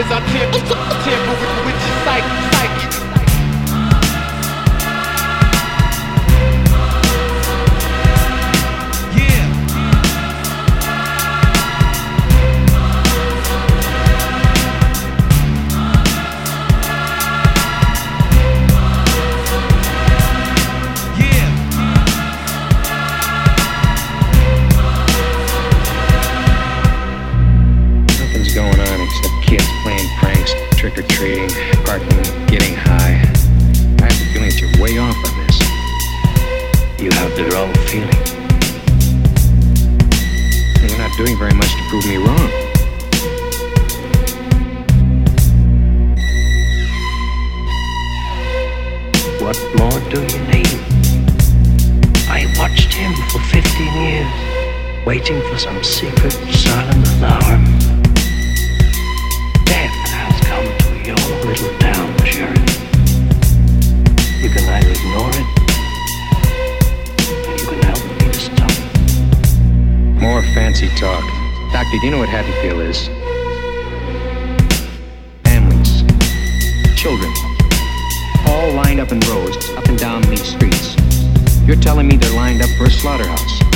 is our temper with your psyche. Going on except kids playing pranks, trick-or-treating, parking, getting high. I have the feeling that you're way off on this. You have the wrong feeling. You're not doing very much to prove me wrong. What more do you need? I watched him for 15 years, waiting for some secret, silent alarm. Little town, Sheriff. You can either ignore it, or you can help me to stop it. More fancy talk. Doctor, do you know what Haddonfield is? Families. Children. All lined up in rows, up and down these streets. You're telling me they're lined up for a slaughterhouse.